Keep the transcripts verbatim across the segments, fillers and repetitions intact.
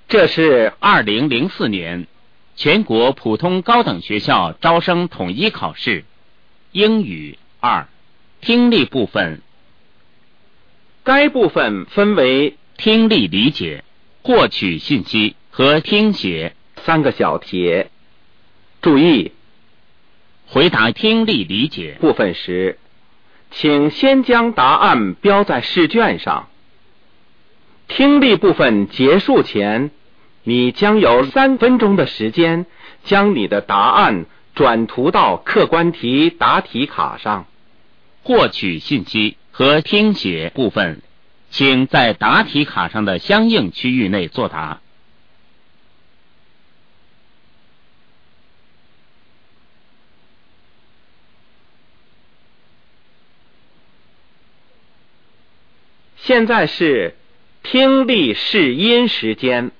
这是二零零四年全国普通高等学校招生统一考试，英语二，听力部分。该部分分为听力理解、获取信息和听写三个小题。注意，回答听力理解部分时，请先将答案标在试卷上。听力部分结束前，你将有三分钟的时间将你的答案转涂到客观题答题卡上。获取信息和听写部分，请在答题卡上的相应区域内作答。现在是听力试音时间。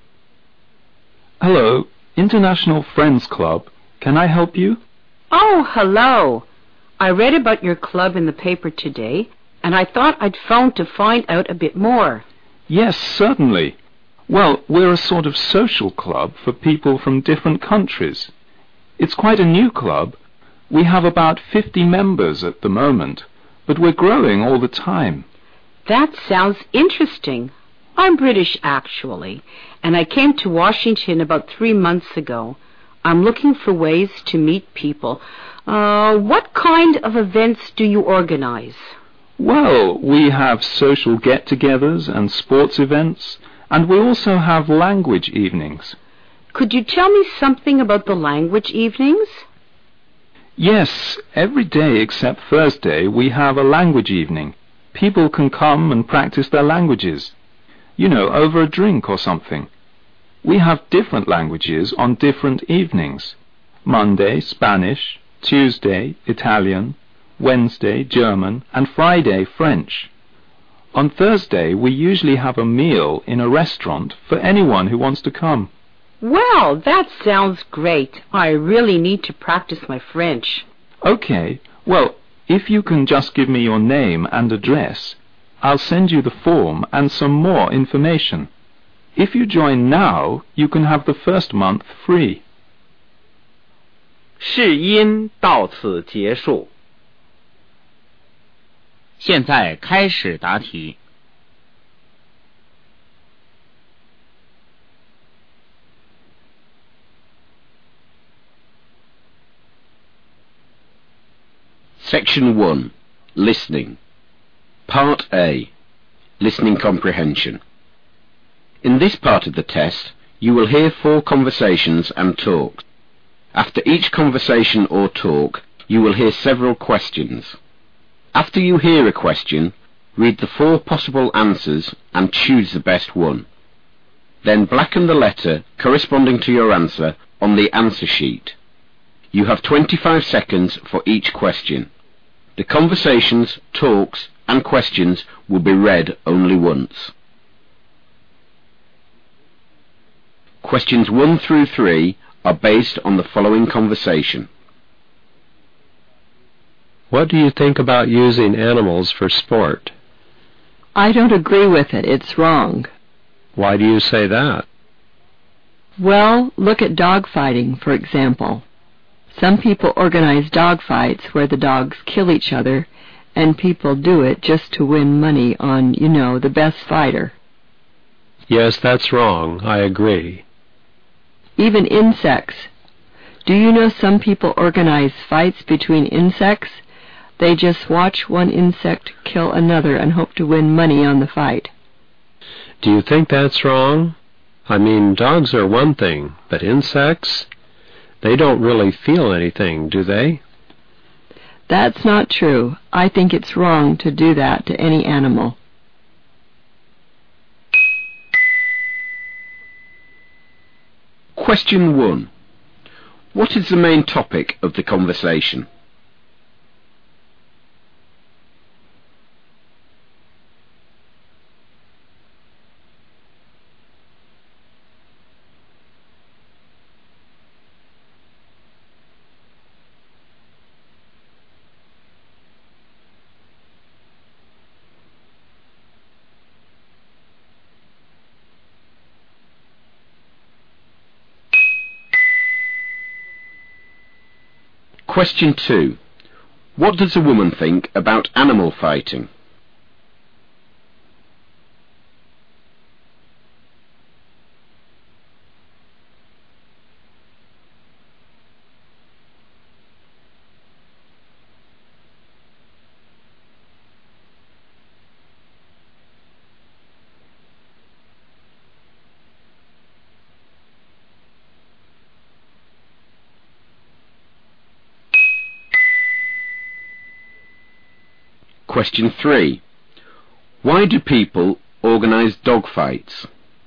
Hello, International Friends Club. Can I help you? Oh, hello. I read about your club in the paper today, and I thought I'd phone to find out a bit more. Yes, certainly. Well, we're a sort of social club for people from different countries. It's quite a new club. We have about fifty members at the moment, but we're growing all the time. That sounds interesting. I'm British, actually, and I came to Washington about three months ago. I'm looking for ways to meet people. Uh, what kind of events do you organize? Well, we have social get-togethers and sports events, and we also have language evenings. Could you tell me something about the language evenings? Yes, every day except Thursday we have a language evening. People can come and practice their languages. You know, over a drink or something. We have different languages on different evenings. Monday, Spanish, Tuesday, Italian, Wednesday, German, and Friday, French. On Thursday, we usually have a meal in a restaurant for anyone who wants to come. Well, that sounds great. I really need to practice my French. Okay, well, if you can just give me your name and address, I'll send you the form and some more information. If you join now, you can have the first month free. 试音到此结束。现在开始答题。 Section one. Listening. Part A. Listening Comprehension. In this part of the test, you will hear four conversations and talks. After each conversation or talk, you will hear several questions. After you hear a question, read the four possible answers and choose the best one. Then blacken the letter corresponding to your answer on the answer sheet. You have twenty-five seconds for each question. The conversations, talks, and questions will be read only once. Questions one through three are based on the following conversation. What do you think about using animals for sport? I don't agree with it. It's wrong. Why do you say that? Well, look at dog fighting, for example. Some people organize dog fights where the dogs kill each other, and people do it just to win money on, you know, the best fighter. Yes, that's wrong. I agree. Even insects. Do you know some people organize fights between insects? They just watch one insect kill another and hope to win money on the fight. Do you think that's wrong? I mean, dogs are one thing, but insects? They don't really feel anything, do they? That's not true. I think it's wrong to do that to any animal. Question one. What is the main topic of the conversation? Question two. What does a woman think about animal fighting? Question three. Why do people organise dog fights?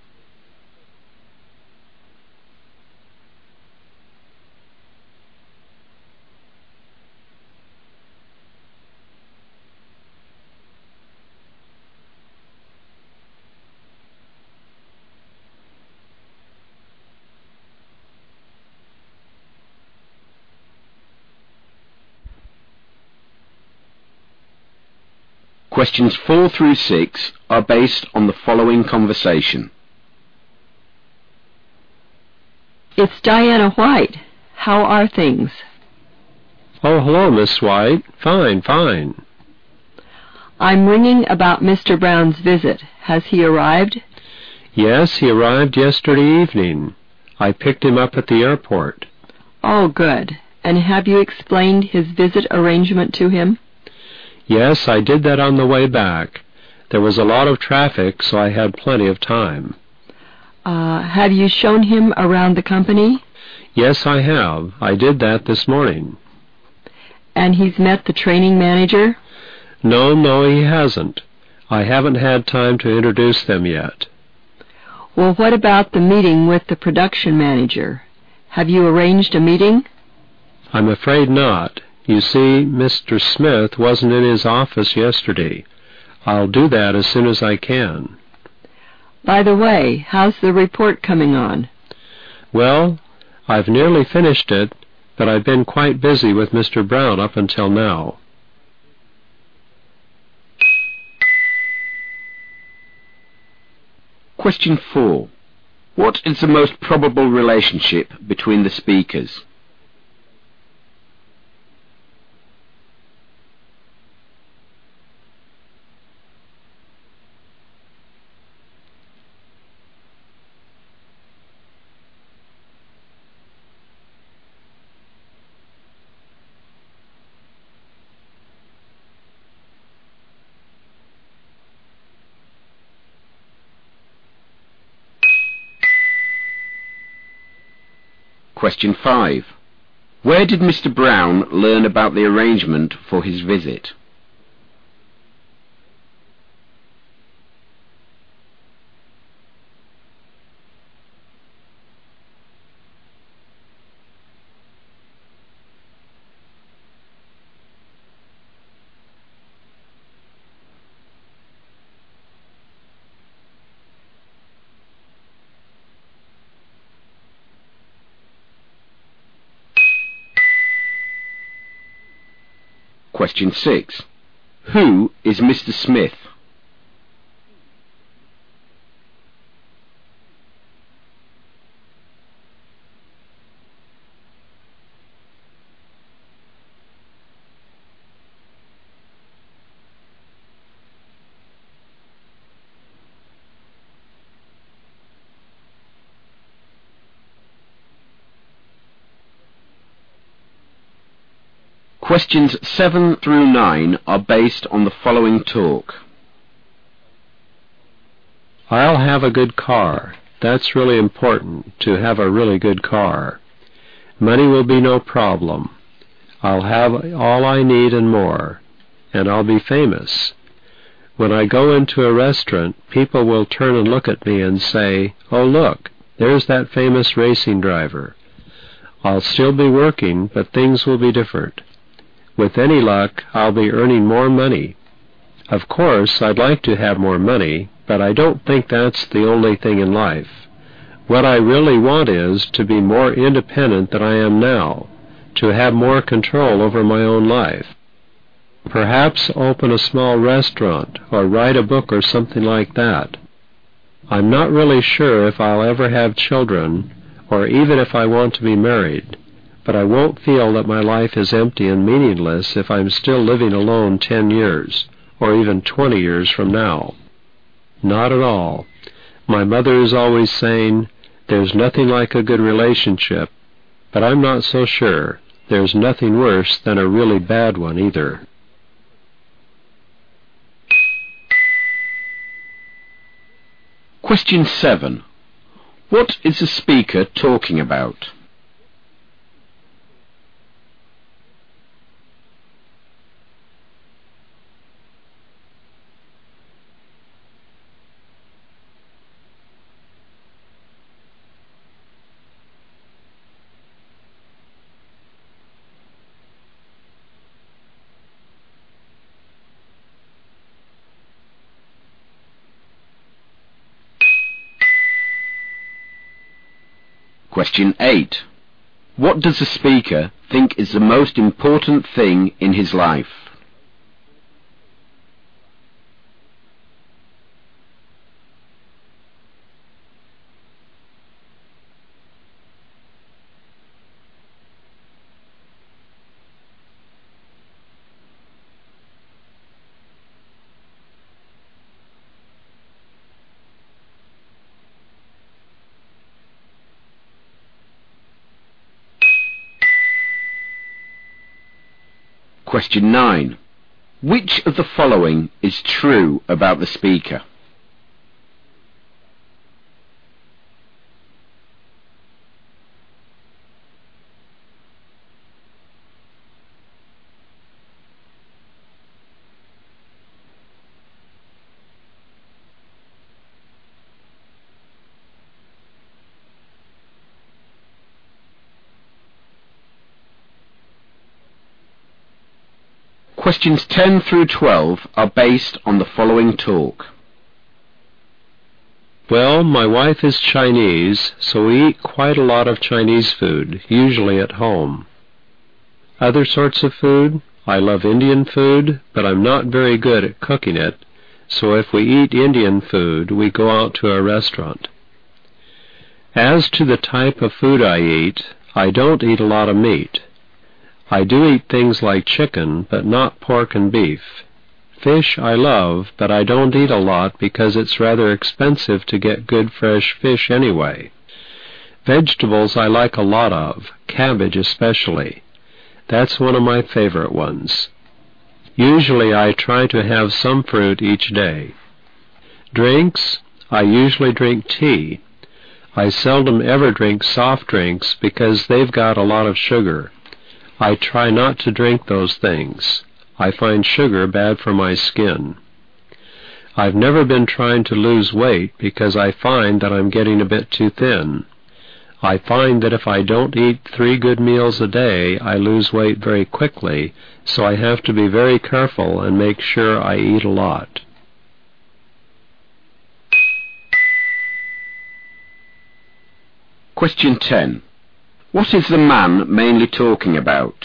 Questions four through six are based on the following conversation. It's Diana White. How are things? Oh, hello, Miss White. Fine, fine. I'm ringing about Mister Brown's visit. Has he arrived? Yes, he arrived yesterday evening. I picked him up at the airport. Oh, good. And have you explained his visit arrangement to him? Yes, I did that on the way back. There was a lot of traffic, so I had plenty of time. Uh, have you shown him around the company? Yes, I have. I did that this morning. And he's met the training manager? No, no, he hasn't. I haven't had time to introduce them yet. Well, what about the meeting with the production manager? Have you arranged a meeting? I'm afraid not. You see, Mister Smith wasn't in his office yesterday. I'll do that as soon as I can. By the way, how's the report coming on? Well, I've nearly finished it, but I've been quite busy with Mister Brown up until now. Question four. What is the most probable relationship between the speakers? Question five. Where did Mister Brown learn about the arrangement for his visit? Question six. Who is Mister Smith? Questions seven through nine are based on the following talk. I'll have a good car. That's really important, to have a really good car. Money will be no problem. I'll have all I need and more, and I'll be famous. When I go into a restaurant, people will turn and look at me and say, "Oh, look, there's that famous racing driver." I'll still be working, but things will be different. With any luck, I'll be earning more money. Of course, I'd like to have more money, but I don't think that's the only thing in life. What I really want is to be more independent than I am now, to have more control over my own life. Perhaps open a small restaurant, or write a book or something like that. I'm not really sure if I'll ever have children, or even if I want to be married. but I won't feel that my life is empty and meaningless if I'm still living alone ten years, or even twenty years from now. Not at all. My mother is always saying, there's nothing like a good relationship, but I'm not so sure. There's nothing worse than a really bad one either. Question seven. What is the speaker talking about? Question eight. What does the speaker think is the most important thing in his life? Question nine. Which of the following is true about the speaker? Questions ten through twelve are based on the following talk. Well, my wife is Chinese, so we eat quite a lot of Chinese food, usually at home. Other sorts of food? I love Indian food, but I'm not very good at cooking it, so if we eat Indian food, we go out to a restaurant. As to the type of food I eat, I don't eat a lot of meat. I do eat things like chicken, but not pork and beef. Fish I love, but I don't eat a lot because it's rather expensive to get good fresh fish anyway. Vegetables I like a lot of, cabbage especially. That's one of my favorite ones. Usually I try to have some fruit each day. Drinks, I usually drink tea. I seldom ever drink soft drinks because they've got a lot of sugar. I try not to drink those things. I find sugar bad for my skin. I've never been trying to lose weight because I find that I'm getting a bit too thin. I find that if I don't eat three good meals a day, I lose weight very quickly, so I have to be very careful and make sure I eat a lot. Question ten. What is the man mainly talking about?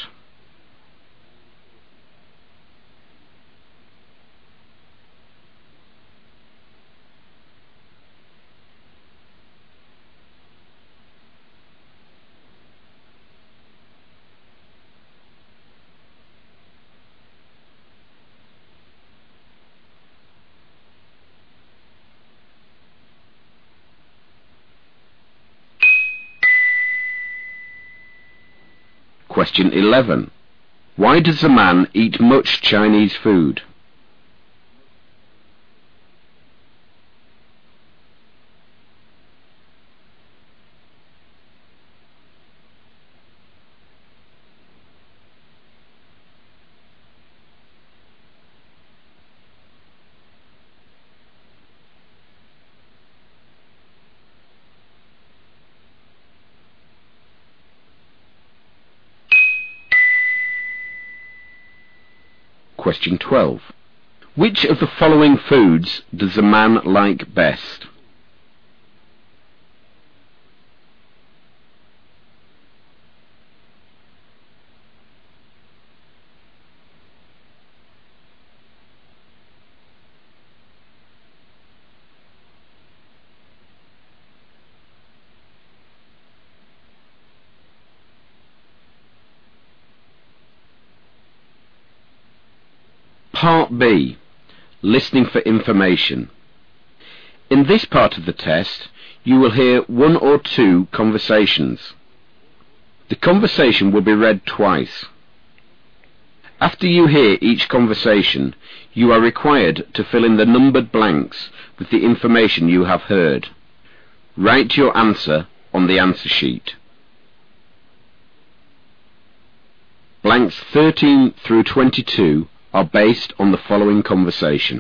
Question eleven. Why does the man eat much Chinese food? Question twelve. Which of the following foods does the man like best? Part B. Listening for information. In this part of the test, you will hear one or two conversations. The conversation will be read twice. After you hear each conversation, you are required to fill in the numbered blanks with the information you have heard. Write your answer on the answer sheet. Blanks thirteen through twenty-two are based on the following conversation.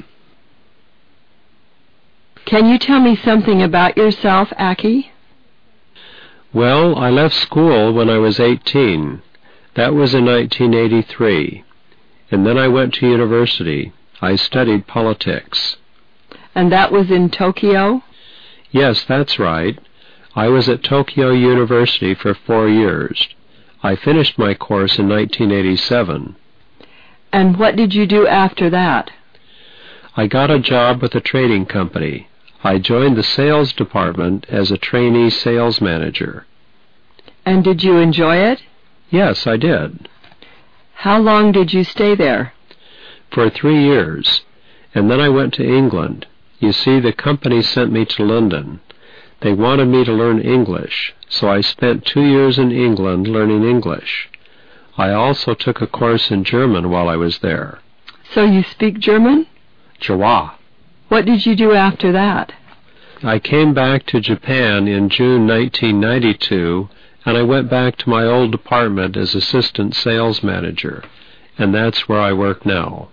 Can you tell me something about yourself, Aki? Well, I left school when I was eighteen. That was in nineteen eighty-three. And then I went to university. I studied politics. And that was in Tokyo? Yes, that's right. I was at Tokyo University for four years. I finished my course in nineteen eighty-seven. And what did you do after that? I got a job with a trading company. I joined the sales department as a trainee sales manager. And did you enjoy it? Yes, I did. How long did you stay there? For three years. And then I went to England. You see, the company sent me to London. They wanted me to learn English, so I spent two years in England learning English. I also took a course in German while I was there. So you speak German? Jawa. What did you do after that? I came back to Japan in June nineteen ninety-two, and I went back to my old department as assistant sales manager, and that's where I work now.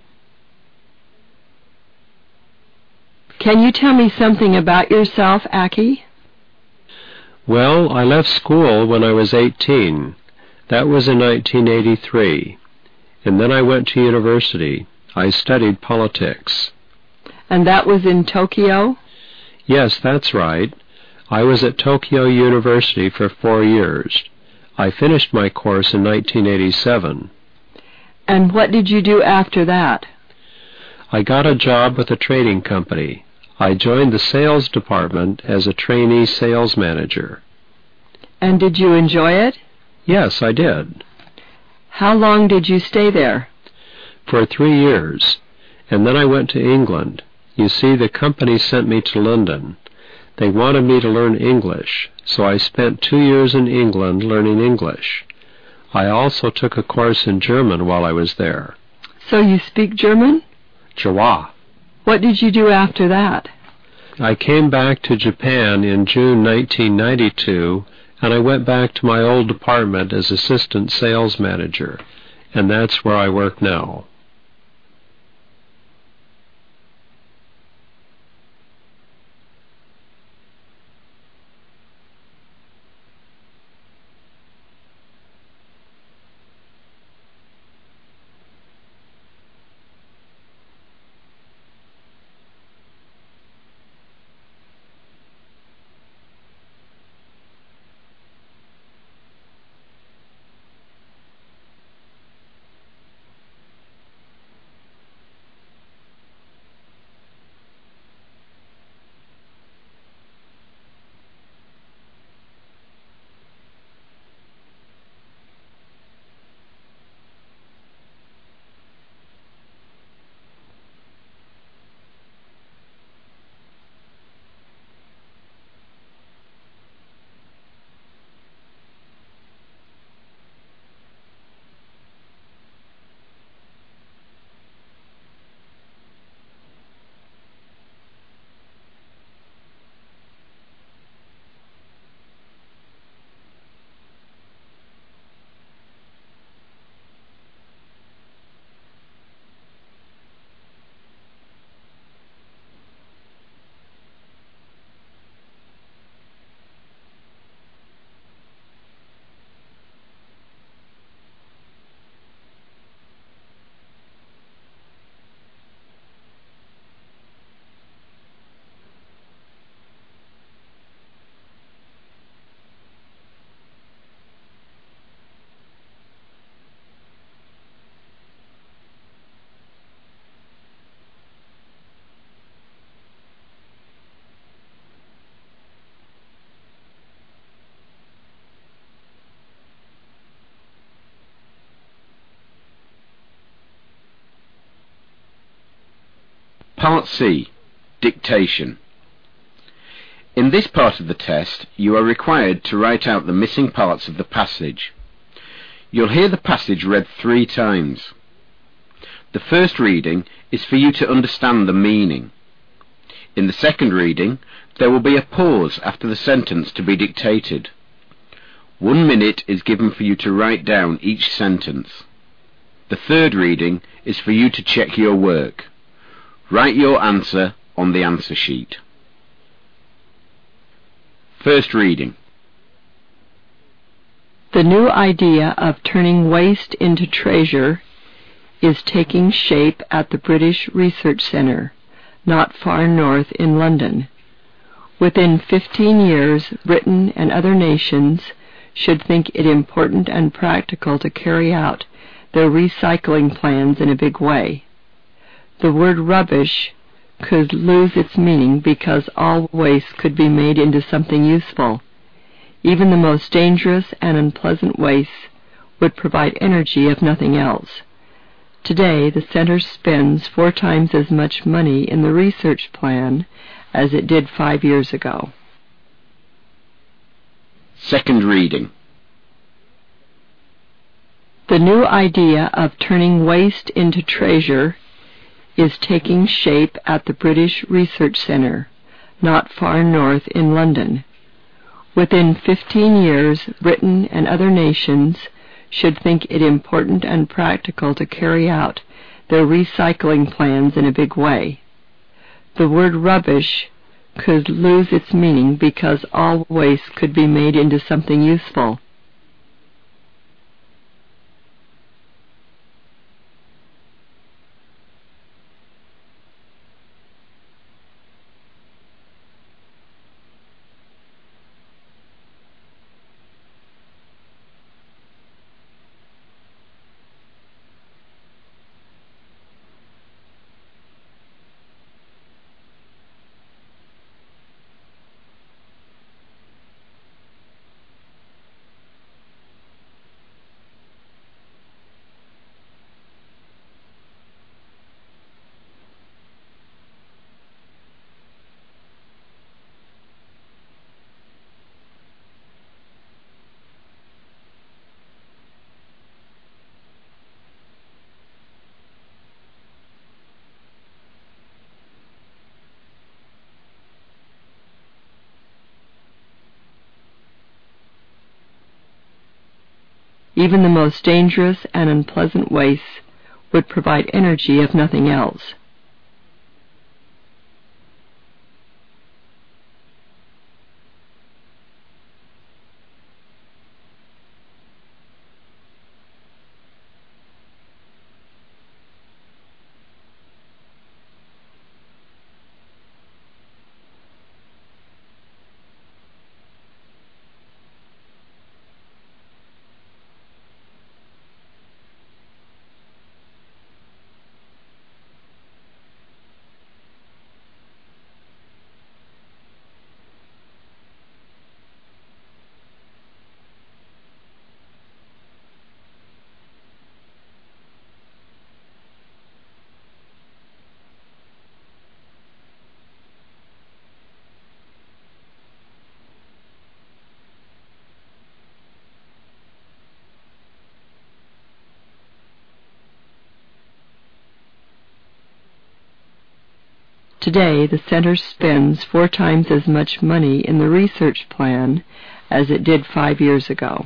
Can you tell me something about yourself, Aki? Well, I left school when I was eighteen. That was in nineteen eighty-three. And then I went to university. I studied politics. And that was in Tokyo? Yes, that's right. I was at Tokyo University for four years. I finished my course in nineteen eighty-seven. And what did you do after that? I got a job with a trading company. I joined the sales department as a trainee sales manager. And did you enjoy it? Yes, I did. How long did you stay there? For three years. And then I went to England. You see, the company sent me to London. They wanted me to learn English, so I spent two years in England learning English. I also took a course in German while I was there. So you speak German? Jawa. What did you do after that? I came back to Japan in June nineteen ninety-two, and I went back to my old department as assistant sales manager, and that's where I work now. Part C. Dictation. In this part of the test, you are required to write out the missing parts of the passage. You'll hear the passage read three times. The first reading is for you to understand the meaning. In the second reading, there will be a pause after the sentence to be dictated. One minute is given for you to write down each sentence. The third reading is for you to check your work. Write your answer on the answer sheet. First reading. The new idea of turning waste into treasure is taking shape at the British Research Centre, not far north in London. Within fifteen years, Britain and other nations should think it important and practical to carry out their recycling plans in a big way. The word rubbish could lose its meaning because all waste could be made into something useful. Even the most dangerous and unpleasant waste would provide energy if nothing else. Today, the Centre spends four times as much money in the research plan as it did five years ago. Second reading. The new idea of turning waste into treasure is taking shape at the British Research Centre, not far north in London. Within fifteen years, Britain and other nations should think it important and practical to carry out their recycling plans in a big way. The word rubbish could lose its meaning because all waste could be made into something useful. Even the most dangerous and unpleasant wastes would provide energy if nothing else. Today, the Centre spends four times as much money in the research plan as it did five years ago.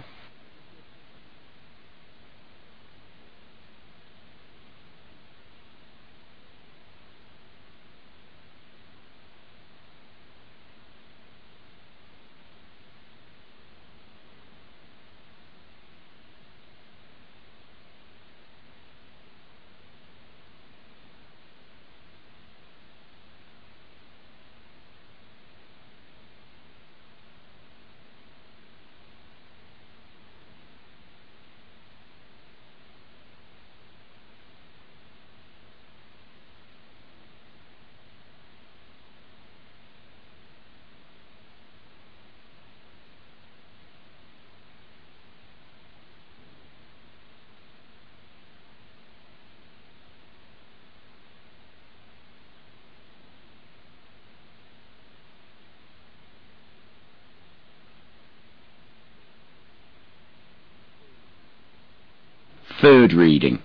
Third reading.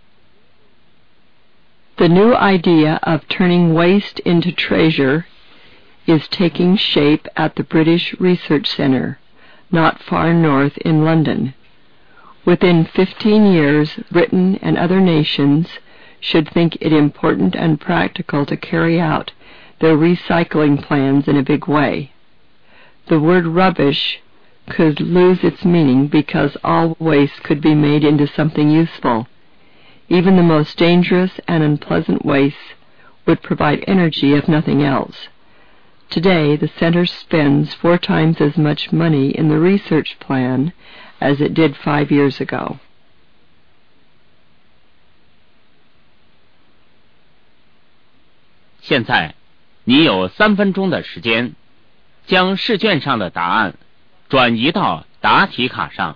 The new idea of turning waste into treasure is taking shape at the British Research Centre, not far north in London. Within fifteen years, Britain and other nations should think it important and practical to carry out their recycling plans in a big way. The word rubbish could lose its meaning because all waste could be made into something useful. Even the most dangerous and unpleasant wastes would provide energy if nothing else. Today, the Center spends four times as much money in the research plan as it did five years ago. "现在，你有三分钟的时间，将试卷上的答案转移到答题卡上。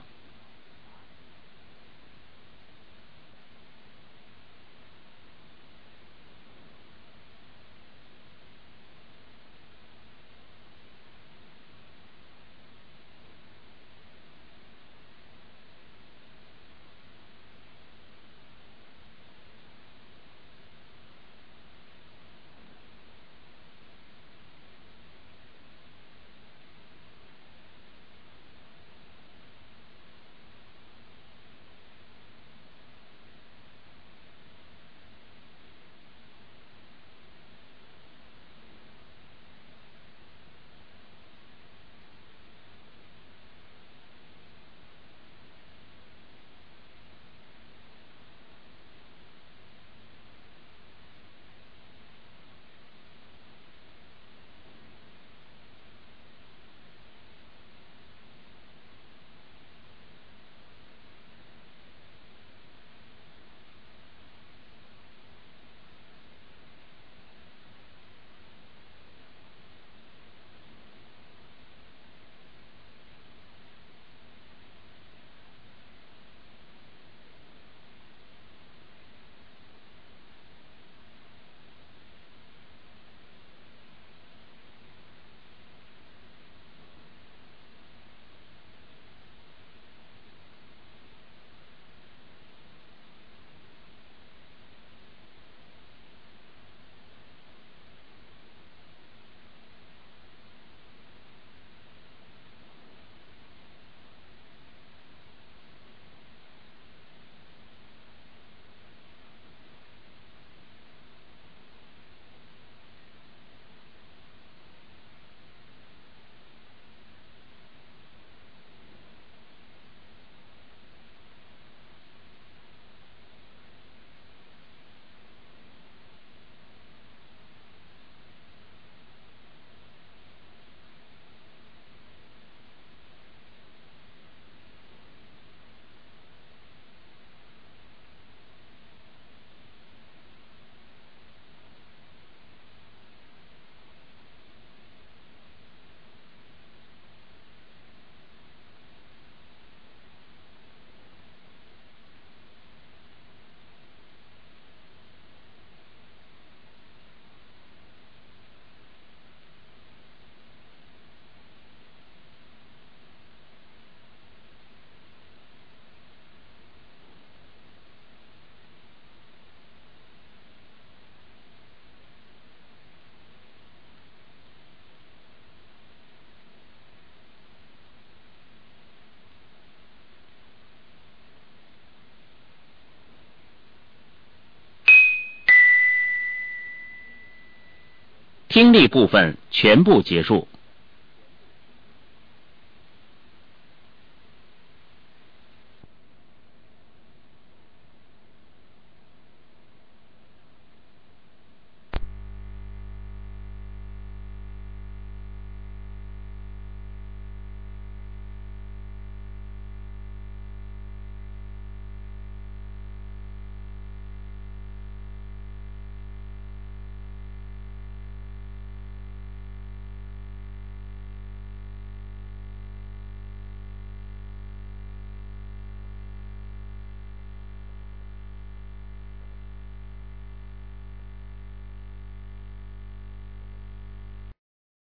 听力部分全部结束。